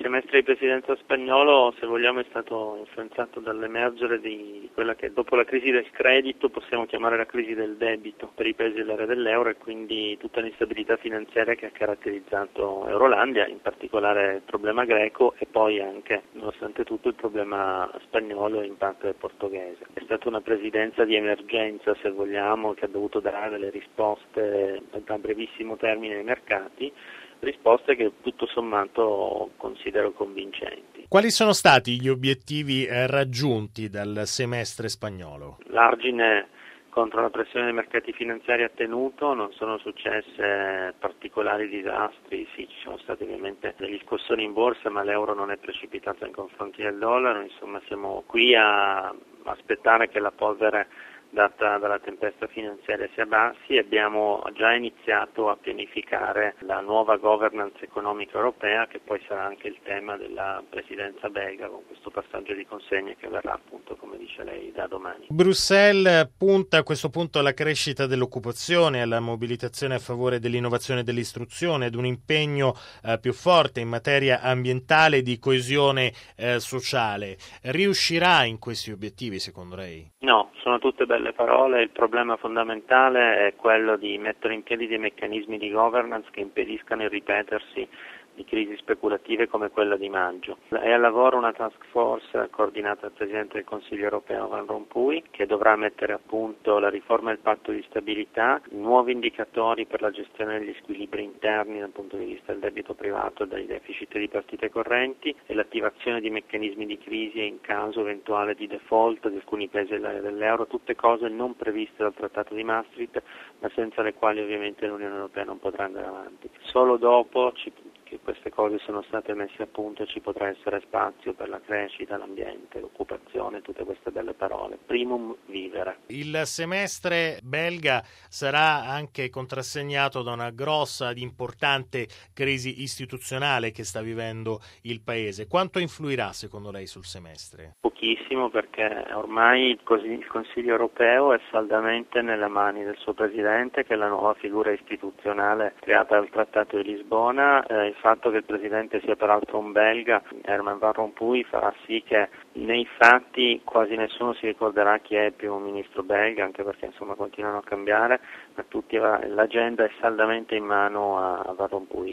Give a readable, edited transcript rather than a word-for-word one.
Il semestre di presidenza spagnolo, se vogliamo, è stato influenzato dall'emergere di quella che dopo la crisi del credito possiamo chiamare la crisi del debito per i paesi dell'area dell'euro e quindi tutta l'instabilità finanziaria che ha caratterizzato Eurolandia, in particolare il problema greco e poi anche, nonostante tutto, il problema spagnolo e in parte portoghese. È stata una presidenza di emergenza, se vogliamo, che ha dovuto dare delle risposte a brevissimo termine ai mercati, risposte che tutto sommato considero convincenti. Quali sono stati gli obiettivi raggiunti dal semestre spagnolo? L'argine contro la pressione dei mercati finanziari ha tenuto, non sono successe particolari disastri, sì, ci sono stati ovviamente degli scossoni in borsa, ma l'euro non è precipitato nei confronti del dollaro, insomma siamo qui a aspettare che la polvere data dalla tempesta finanziaria si abbassi. Abbiamo già iniziato a pianificare la nuova governance economica europea, che poi sarà anche il tema della presidenza belga, con questo passaggio di consegne che verrà, appunto, come dice lei, da domani. Bruxelles punta a questo punto alla crescita dell'occupazione, alla mobilitazione a favore dell'innovazione e dell'istruzione, ad un impegno più forte in materia ambientale e di coesione sociale. Riuscirà in questi obiettivi, secondo lei? No, sono tutte belle parole, il problema fondamentale è quello di mettere in piedi dei meccanismi di governance che impediscano il ripetersi di crisi speculative come quella di maggio. È al lavoro una task force coordinata dal Presidente del Consiglio europeo Van Rompuy, che dovrà mettere a punto la riforma del patto di stabilità, nuovi indicatori per la gestione degli squilibri interni dal punto di vista del debito privato e dei deficit di partite correnti e l'attivazione di meccanismi di crisi in caso eventuale di default di alcuni paesi dell'area dell'euro, tutte cose non previste dal Trattato di Maastricht, ma senza le quali ovviamente l'Unione Europea non potrà andare avanti. Solo dopo che queste cose sono state messe a punto ci potrà essere spazio per la crescita, l'ambiente, l'occupazione, tutte queste belle parole. Primum vivere. Il semestre belga sarà anche contrassegnato da una grossa ed importante crisi istituzionale che sta vivendo il Paese. Quanto influirà secondo lei sul semestre? Pochissimo, perché ormai il Consiglio europeo è saldamente nelle mani del suo Presidente, che è la nuova figura istituzionale creata dal Trattato di Lisbona. Il fatto che il Presidente sia peraltro un belga, Herman Van Rompuy, farà sì che nei fatti quasi nessuno si ricorderà chi è il primo ministro belga, anche perché insomma continuano a cambiare, ma l'agenda è saldamente in mano a Van Rompuy.